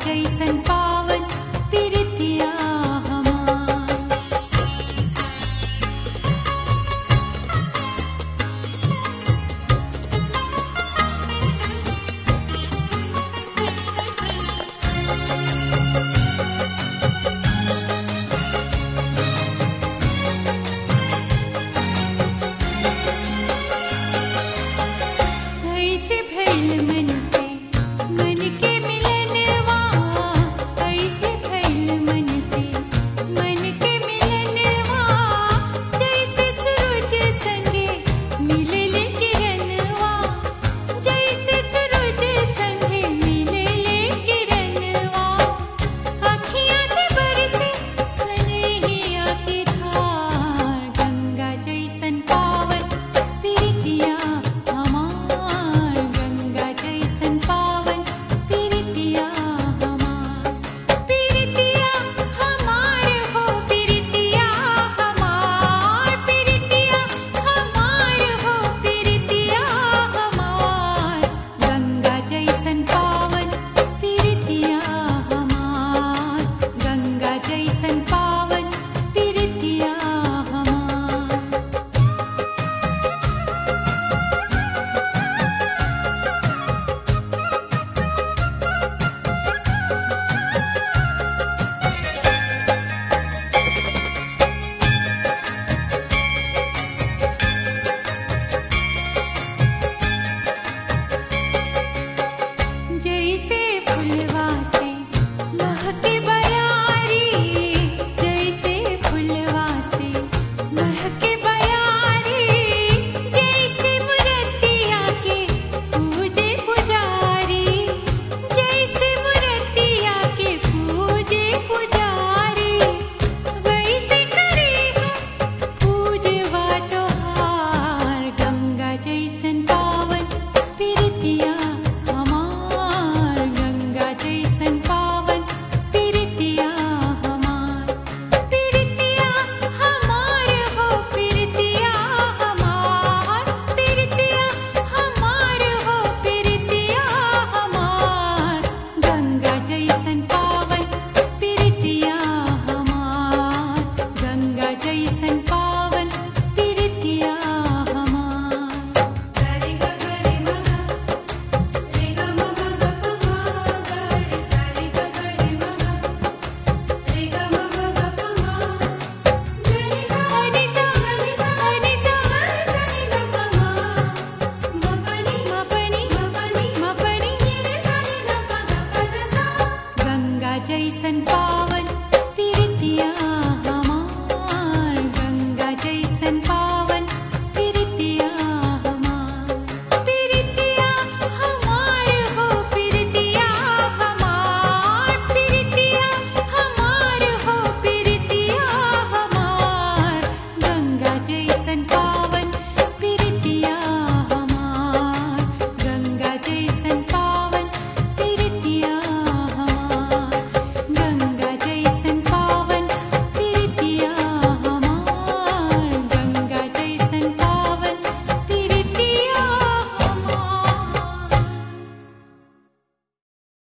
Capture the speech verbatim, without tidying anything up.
जैसन पावन प्रीतिया हमार। कैसे भइल मन से मन के मिलनवा, कैसे भइल मन से मन के मिलनवा, जैसे सूरज संगे मिलल किरणवा, जैसे सूरज संगे मिलल किरणवा, अखियाँ से बरसे स्नेहिया की धार, गंगा जैसन पावन प्रीतिया हमार, गंगा जैसन पावन प्रीतिया हमार। प्रीतिया हमार हो प्रीतिया हमार, प्रीतिया हमार हो प्रीतिया हमार, गंगा जैसन पावन प्रीतिया हमार, गंगा जैसन पावन प्रीतिया हमार। जैसे फुलवा से महके बयारी, जैसे फुलवा से महके बयारी, जैसे मूर्तिया के पूजे पुजारी, जैसे मूर्तिया के पूजे पुजारी, वैसे करे हम पूजवा तोहार, गंगा जैसन पावन प्रीतिया हमार, गंगा जैसन पावन प्रीतिया हमार। प्रीतिया हमार हो प्रीतिया हमार, प्रीतिया हमार हो प्रीतिया हमार, गंगा जैसन पावन प्रीतिया हमार, गंगा जैसन पावन प्रीतिया हमार। सारे ग ग रे म ग, रे ग म म ग प म ग रे, सारे ग ग रे म ग, रे ग म म ग प म, ग रे सा रे सा रे सा रे सा रे सा रे ग प म, म प नि म प नि म प नि म प नि रे सा रे ग प ग प द सा, गंगा जैसन पावन प्रीतिया